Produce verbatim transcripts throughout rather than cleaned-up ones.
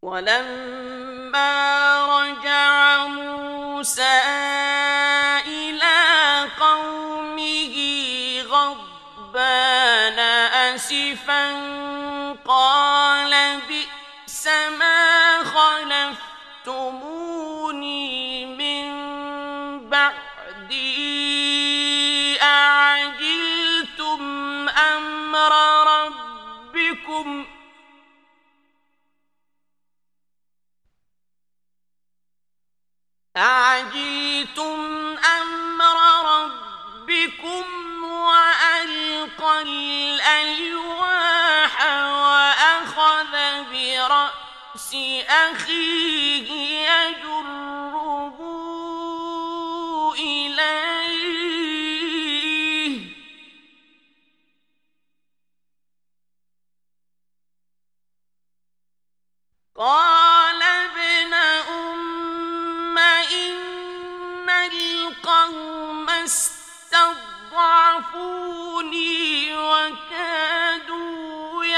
ولما رجع موسى إلى قومه غضبان أسفا قال بئس ما خلفتموني من بعدي أعجلتم أمر ربكم أعجلتم أمر ربكم وألقى الألواح وأخذ برأس أخيه يجره إليه قال ابن أم إن القوم استضعفوني وكادوا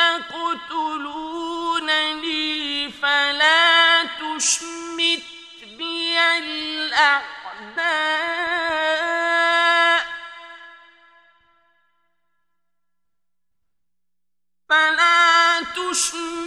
يقتلونني فلا تشمت بي الأعداء فلا تشمت